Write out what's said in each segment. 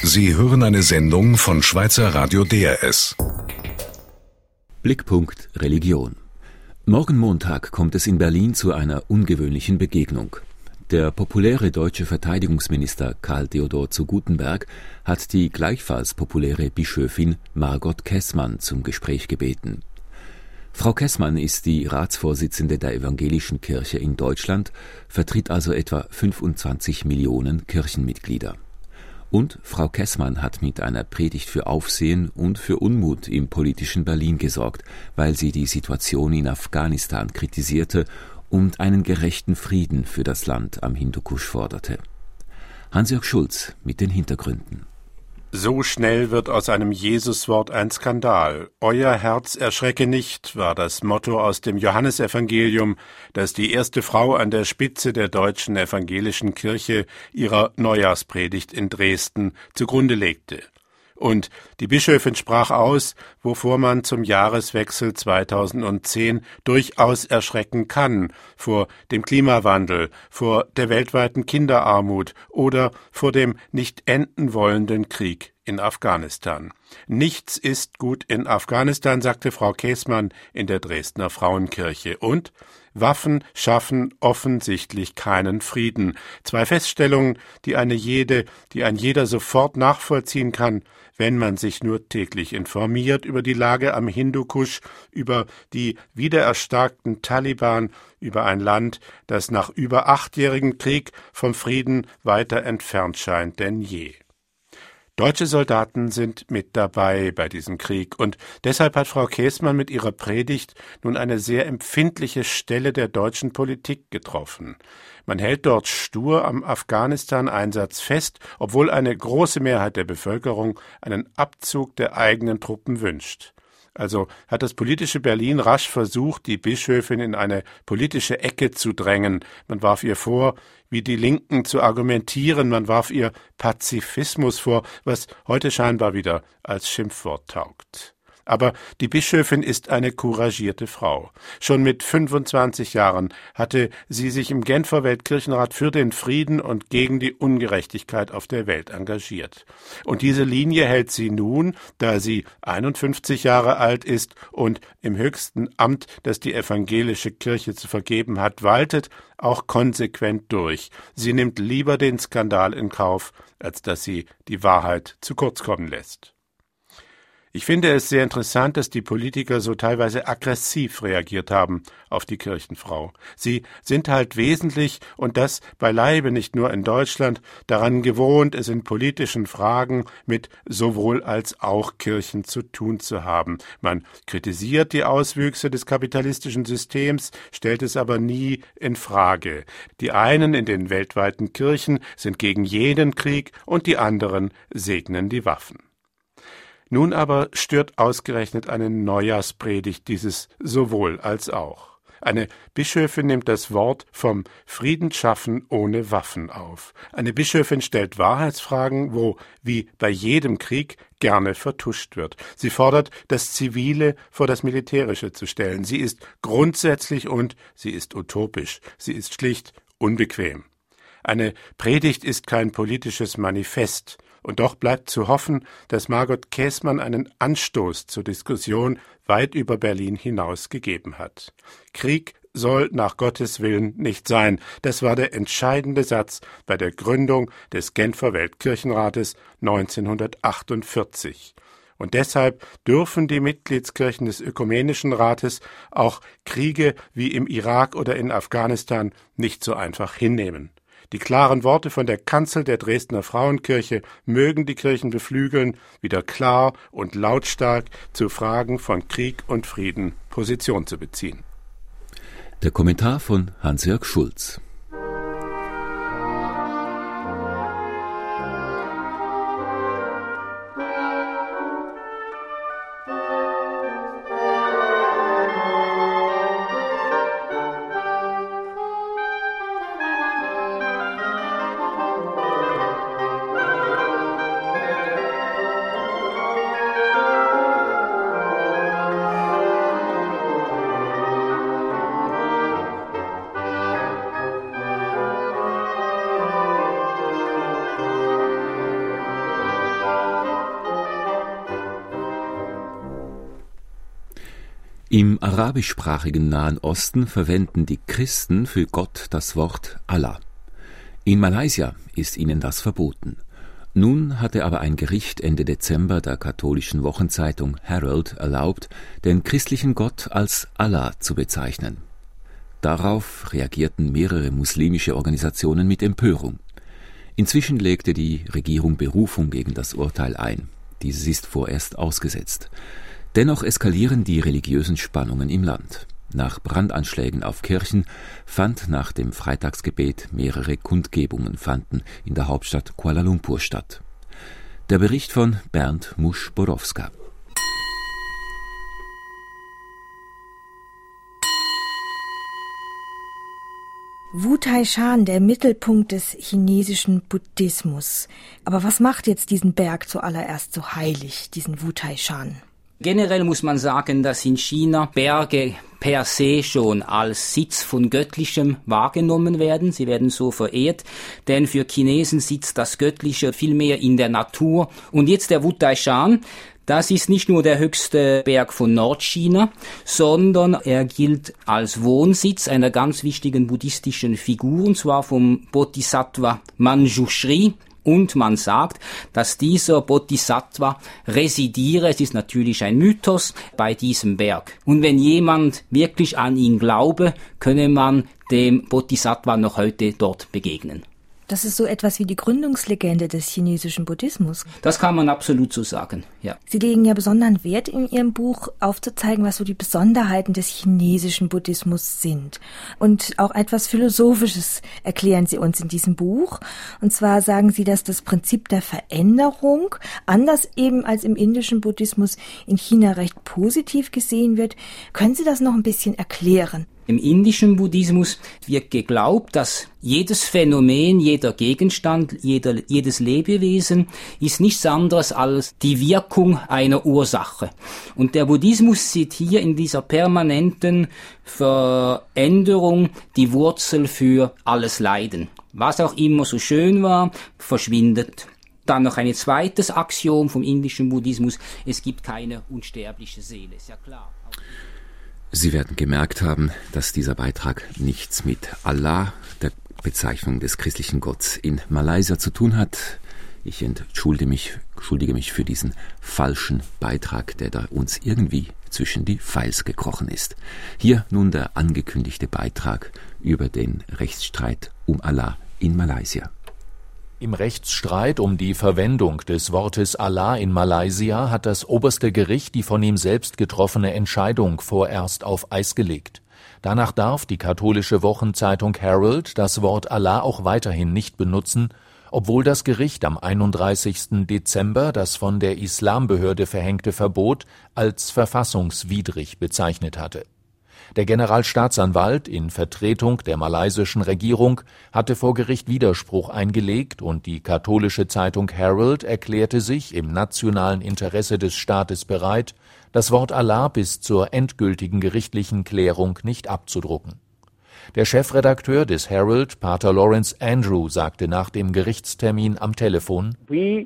Sie hören eine Sendung von Schweizer Radio DRS. Blickpunkt Religion. Morgen Montag kommt es in Berlin zu einer ungewöhnlichen Begegnung. Der populäre deutsche Verteidigungsminister Karl Theodor zu Guttenberg hat die gleichfalls populäre Bischöfin Margot Kessmann zum Gespräch gebeten. Frau Kessmann ist die Ratsvorsitzende der Evangelischen Kirche in Deutschland, vertritt also etwa 25 Millionen Kirchenmitglieder. Und Frau Kessmann hat mit einer Predigt für Aufsehen und für Unmut im politischen Berlin gesorgt, weil sie die Situation in Afghanistan kritisierte und einen gerechten Frieden für das Land am Hindukusch forderte. Hans-Jörg Schulz mit den Hintergründen. So schnell wird aus einem Jesuswort ein Skandal. Euer Herz erschrecke nicht, war das Motto aus dem Johannesevangelium, das die erste Frau an der Spitze der deutschen evangelischen Kirche ihrer Neujahrspredigt in Dresden zugrunde legte. Und die Bischöfin sprach aus, wovor man zum Jahreswechsel 2010 durchaus erschrecken kann, vor dem Klimawandel, vor der weltweiten Kinderarmut oder vor dem nicht enden wollenden Krieg in Afghanistan. Nichts ist gut in Afghanistan, sagte Frau Kessmann in der Dresdner Frauenkirche. Und Waffen schaffen offensichtlich keinen Frieden. Zwei Feststellungen, die ein jeder sofort nachvollziehen kann, wenn man sich nur täglich informiert über die Lage am Hindukusch, über die wiedererstarkten Taliban, über ein Land, das nach über 8-jährigem Krieg vom Frieden weiter entfernt scheint denn je. Deutsche Soldaten sind mit dabei bei diesem Krieg, und deshalb hat Frau Kessmann mit ihrer Predigt nun eine sehr empfindliche Stelle der deutschen Politik getroffen. Man hält dort stur am Afghanistan-Einsatz fest, obwohl eine große Mehrheit der Bevölkerung einen Abzug der eigenen Truppen wünscht. Also hat das politische Berlin rasch versucht, die Bischöfin in eine politische Ecke zu drängen. Man warf ihr vor, wie die Linken zu argumentieren, man warf ihr Pazifismus vor, was heute scheinbar wieder als Schimpfwort taugt. Aber die Bischöfin ist eine couragierte Frau. Schon mit 25 Jahren hatte sie sich im Genfer Weltkirchenrat für den Frieden und gegen die Ungerechtigkeit auf der Welt engagiert. Und diese Linie hält sie nun, da sie 51 Jahre alt ist und im höchsten Amt, das die evangelische Kirche zu vergeben hat, waltet, auch konsequent durch. Sie nimmt lieber den Skandal in Kauf, als dass sie die Wahrheit zu kurz kommen lässt. Ich finde es sehr interessant, dass die Politiker so teilweise aggressiv reagiert haben auf die Kirchenfrau. Sie sind halt wesentlich, und das beileibe nicht nur in Deutschland, daran gewohnt, es in politischen Fragen mit sowohl als auch Kirchen zu tun zu haben. Man kritisiert die Auswüchse des kapitalistischen Systems, stellt es aber nie in Frage. Die einen in den weltweiten Kirchen sind gegen jeden Krieg und die anderen segnen die Waffen. Nun aber stört ausgerechnet eine Neujahrspredigt dieses sowohl als auch. Eine Bischöfin nimmt das Wort vom Frieden schaffen ohne Waffen auf. Eine Bischöfin stellt Wahrheitsfragen, wo, wie bei jedem Krieg, gerne vertuscht wird. Sie fordert, das Zivile vor das Militärische zu stellen. Sie ist grundsätzlich und sie ist utopisch. Sie ist schlicht unbequem. Eine Predigt ist kein politisches Manifest. Und doch bleibt zu hoffen, dass Margot Kessmann einen Anstoß zur Diskussion weit über Berlin hinaus gegeben hat. Krieg soll nach Gottes Willen nicht sein. Das war der entscheidende Satz bei der Gründung des Genfer Weltkirchenrates 1948. Und deshalb dürfen die Mitgliedskirchen des Ökumenischen Rates auch Kriege wie im Irak oder in Afghanistan nicht so einfach hinnehmen. Die klaren Worte von der Kanzel der Dresdner Frauenkirche mögen die Kirchen beflügeln, wieder klar und lautstark zu Fragen von Krieg und Frieden Position zu beziehen. Der Kommentar von Hans-Jörg Schulz. Im arabischsprachigen Nahen Osten verwenden die Christen für Gott das Wort Allah. In Malaysia ist ihnen das verboten. Nun hatte aber ein Gericht Ende Dezember der katholischen Wochenzeitung Herald erlaubt, den christlichen Gott als Allah zu bezeichnen. Darauf reagierten mehrere muslimische Organisationen mit Empörung. Inzwischen legte die Regierung Berufung gegen das Urteil ein. Dieses ist vorerst ausgesetzt. Dennoch eskalieren die religiösen Spannungen im Land. Nach Brandanschlägen auf Kirchen fand nach dem Freitagsgebet mehrere Kundgebungen fanden in der Hauptstadt Kuala Lumpur statt. Der Bericht von Bernd Musch-Borowska. Wu Tai-shan, der Mittelpunkt des chinesischen Buddhismus. Aber was macht jetzt diesen Berg zuallererst so heilig, diesen Wu Tai-shan? Generell muss man sagen, dass in China Berge per se schon als Sitz von Göttlichem wahrgenommen werden. Sie werden so verehrt, denn für Chinesen sitzt das Göttliche viel mehr in der Natur. Und jetzt der Wu Tai-shan, das ist nicht nur der höchste Berg von Nordchina, sondern er gilt als Wohnsitz einer ganz wichtigen buddhistischen Figur, und zwar vom Bodhisattva Manjushri. Und man sagt, dass dieser Bodhisattva residiere, es ist natürlich ein Mythos, bei diesem Berg. Und wenn jemand wirklich an ihn glaube, könne man dem Bodhisattva noch heute dort begegnen. Das ist so etwas wie die Gründungslegende des chinesischen Buddhismus. Das kann man absolut so sagen, ja. Sie legen ja besonderen Wert in Ihrem Buch aufzuzeigen, was so die Besonderheiten des chinesischen Buddhismus sind. Und auch etwas Philosophisches erklären Sie uns in diesem Buch. Und zwar sagen Sie, dass das Prinzip der Veränderung, anders eben als im indischen Buddhismus, in China recht positiv gesehen wird. Können Sie das noch ein bisschen erklären? Im indischen Buddhismus wird geglaubt, dass jedes Phänomen, jeder Gegenstand, jedes Lebewesen ist nichts anderes als die Wirkung einer Ursache. Und der Buddhismus sieht hier in dieser permanenten Veränderung die Wurzel für alles Leiden. Was auch immer so schön war, verschwindet. Dann noch ein zweites Axiom vom indischen Buddhismus: Es gibt keine unsterbliche Seele, ist ja klar. Sie werden gemerkt haben, dass dieser Beitrag nichts mit Allah, der Bezeichnung des christlichen Gotts in Malaysia, zu tun hat. Ich entschuldige mich für diesen falschen Beitrag, der da uns irgendwie zwischen die Files gekrochen ist. Hier nun der angekündigte Beitrag über den Rechtsstreit um Allah in Malaysia. Im Rechtsstreit um die Verwendung des Wortes Allah in Malaysia hat das oberste Gericht die von ihm selbst getroffene Entscheidung vorerst auf Eis gelegt. Danach darf die katholische Wochenzeitung Herald das Wort Allah auch weiterhin nicht benutzen, obwohl das Gericht am 31. Dezember das von der Islambehörde verhängte Verbot als verfassungswidrig bezeichnet hatte. Der Generalstaatsanwalt in Vertretung der malaysischen Regierung hatte vor Gericht Widerspruch eingelegt und die katholische Zeitung Herald erklärte sich im nationalen Interesse des Staates bereit, das Wort Allah bis zur endgültigen gerichtlichen Klärung nicht abzudrucken. Der Chefredakteur des Herald, Pater Lawrence Andrew, sagte nach dem Gerichtstermin am Telefon: Wir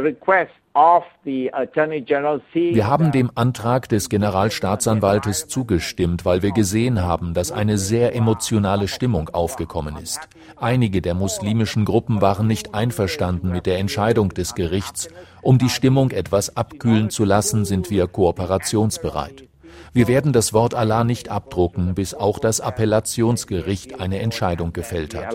haben dem Antrag des Generalstaatsanwaltes zugestimmt, weil wir gesehen haben, dass eine sehr emotionale Stimmung aufgekommen ist. Einige der muslimischen Gruppen waren nicht einverstanden mit der Entscheidung des Gerichts. Um die Stimmung etwas abkühlen zu lassen, sind wir kooperationsbereit. Wir werden das Wort Allah nicht abdrucken, bis auch das Appellationsgericht eine Entscheidung gefällt hat.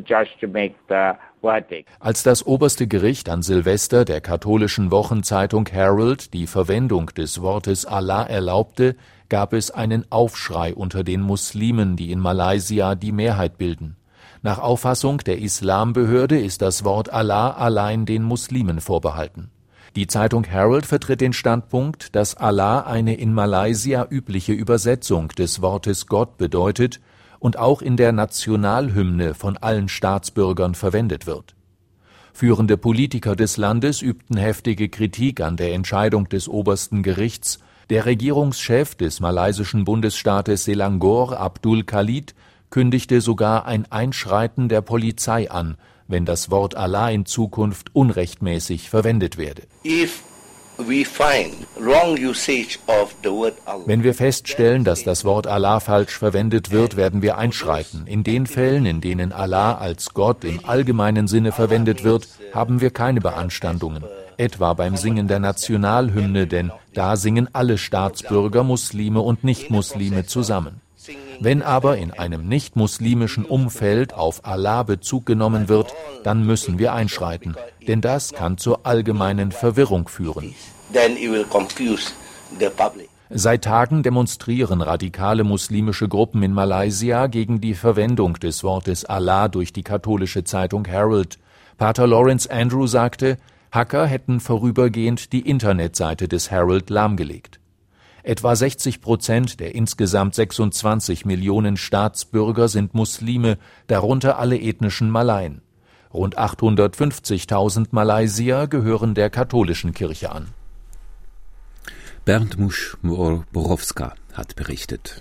Als das oberste Gericht an Silvester der katholischen Wochenzeitung Herald die Verwendung des Wortes Allah erlaubte, gab es einen Aufschrei unter den Muslimen, die in Malaysia die Mehrheit bilden. Nach Auffassung der Islambehörde ist das Wort Allah allein den Muslimen vorbehalten. Die Zeitung Herald vertritt den Standpunkt, dass Allah eine in Malaysia übliche Übersetzung des Wortes Gott bedeutet und auch in der Nationalhymne von allen Staatsbürgern verwendet wird. Führende Politiker des Landes übten heftige Kritik an der Entscheidung des obersten Gerichts. Der Regierungschef des malaysischen Bundesstaates Selangor, Abdul Khalid, kündigte sogar ein Einschreiten der Polizei an, wenn das Wort Allah in Zukunft unrechtmäßig verwendet werde. Wenn wir feststellen, dass das Wort Allah falsch verwendet wird, werden wir einschreiten. In den Fällen, in denen Allah als Gott im allgemeinen Sinne verwendet wird, haben wir keine Beanstandungen. Etwa beim Singen der Nationalhymne, denn da singen alle Staatsbürger, Muslime und Nichtmuslime zusammen. Wenn aber in einem nicht-muslimischen Umfeld auf Allah Bezug genommen wird, dann müssen wir einschreiten, denn das kann zur allgemeinen Verwirrung führen. Seit Tagen demonstrieren radikale muslimische Gruppen in Malaysia gegen die Verwendung des Wortes Allah durch die katholische Zeitung Herald. Pater Lawrence Andrew sagte, Hacker hätten vorübergehend die Internetseite des Herald lahmgelegt. Etwa 60% der insgesamt 26 Millionen Staatsbürger sind Muslime, darunter alle ethnischen Malaien. Rund 850.000 Malaysier gehören der katholischen Kirche an. Bernd Musch-Borowska hat berichtet.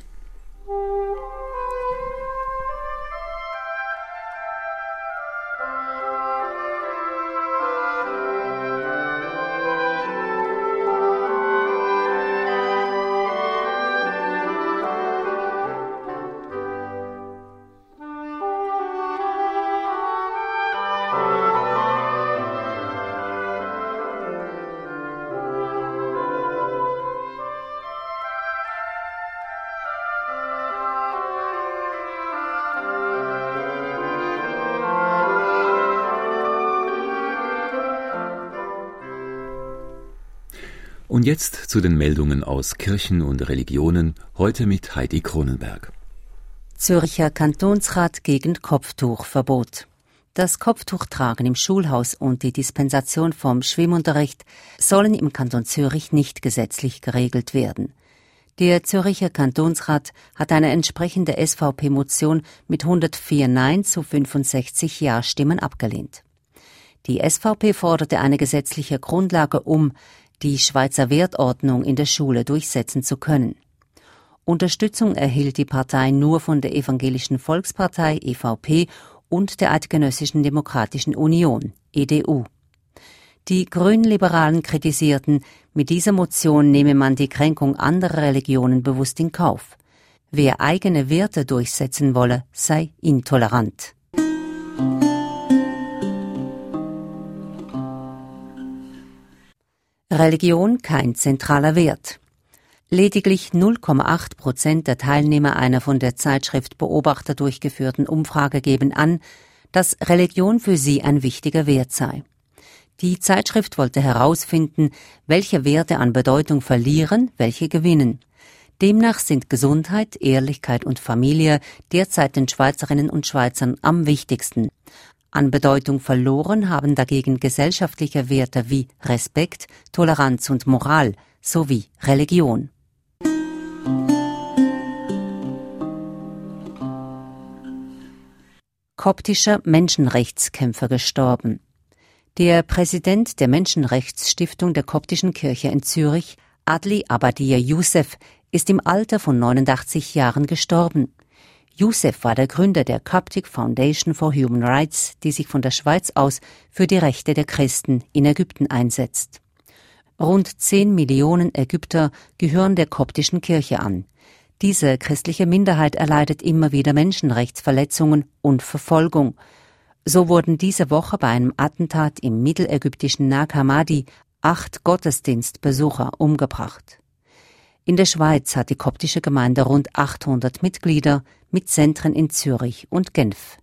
Und jetzt zu den Meldungen aus Kirchen und Religionen, heute mit Heidi Kronenberg. Zürcher Kantonsrat gegen Kopftuchverbot. Das Kopftuchtragen im Schulhaus und die Dispensation vom Schwimmunterricht sollen im Kanton Zürich nicht gesetzlich geregelt werden. Der Zürcher Kantonsrat hat eine entsprechende SVP-Motion mit 104 Nein zu 65 Ja-Stimmen abgelehnt. Die SVP forderte eine gesetzliche Grundlage, die Schweizer Wertordnung in der Schule durchsetzen zu können. Unterstützung erhielt die Partei nur von der Evangelischen Volkspartei EVP und der Eidgenössischen Demokratischen Union EDU. Die Grünliberalen kritisierten, mit dieser Motion nehme man die Kränkung anderer Religionen bewusst in Kauf. Wer eigene Werte durchsetzen wolle, sei intolerant. Religion kein zentraler Wert. Lediglich 0,8% der Teilnehmer einer von der Zeitschrift Beobachter durchgeführten Umfrage geben an, dass Religion für sie ein wichtiger Wert sei. Die Zeitschrift wollte herausfinden, welche Werte an Bedeutung verlieren, welche gewinnen. Demnach sind Gesundheit, Ehrlichkeit und Familie derzeit den Schweizerinnen und Schweizern am wichtigsten. An Bedeutung verloren haben dagegen gesellschaftliche Werte wie Respekt, Toleranz und Moral sowie Religion. Koptischer Menschenrechtskämpfer gestorben. Der Präsident der Menschenrechtsstiftung der koptischen Kirche in Zürich, Adli Abadir Youssef, ist im Alter von 89 Jahren gestorben. Youssef war der Gründer der Coptic Foundation for Human Rights, die sich von der Schweiz aus für die Rechte der Christen in Ägypten einsetzt. Rund 10 Millionen Ägypter gehören der koptischen Kirche an. Diese christliche Minderheit erleidet immer wieder Menschenrechtsverletzungen und Verfolgung. So wurden diese Woche bei einem Attentat im mittelägyptischen Nag Hammadi 8 Gottesdienstbesucher umgebracht. In der Schweiz hat die koptische Gemeinde rund 800 Mitglieder mit Zentren in Zürich und Genf.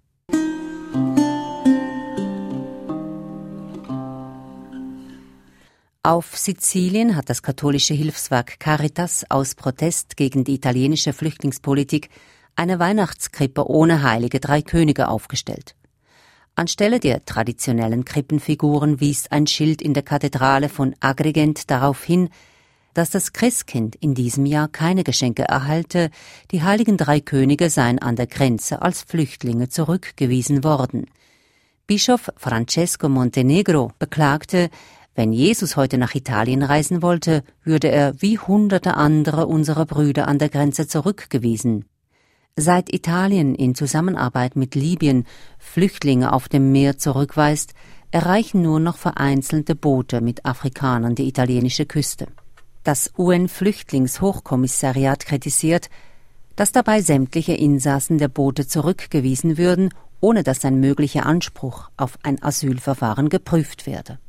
Auf Sizilien hat das katholische Hilfswerk Caritas aus Protest gegen die italienische Flüchtlingspolitik eine Weihnachtskrippe ohne heilige drei Könige aufgestellt. Anstelle der traditionellen Krippenfiguren wies ein Schild in der Kathedrale von Agrigent darauf hin, dass das Christkind in diesem Jahr keine Geschenke erhalte, die heiligen drei Könige seien an der Grenze als Flüchtlinge zurückgewiesen worden. Bischof Francesco Montenegro beklagte, wenn Jesus heute nach Italien reisen wollte, würde er wie hunderte andere unserer Brüder an der Grenze zurückgewiesen. Seit Italien in Zusammenarbeit mit Libyen Flüchtlinge auf dem Meer zurückweist, erreichen nur noch vereinzelte Boote mit Afrikanern die italienische Küste. Das UN-Flüchtlingshochkommissariat kritisiert, dass dabei sämtliche Insassen der Boote zurückgewiesen würden, ohne dass ein möglicher Anspruch auf ein Asylverfahren geprüft werde.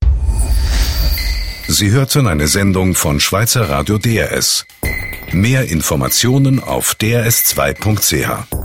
Sie hörten eine Sendung von Schweizer Radio DRS. Mehr Informationen auf drs2.ch.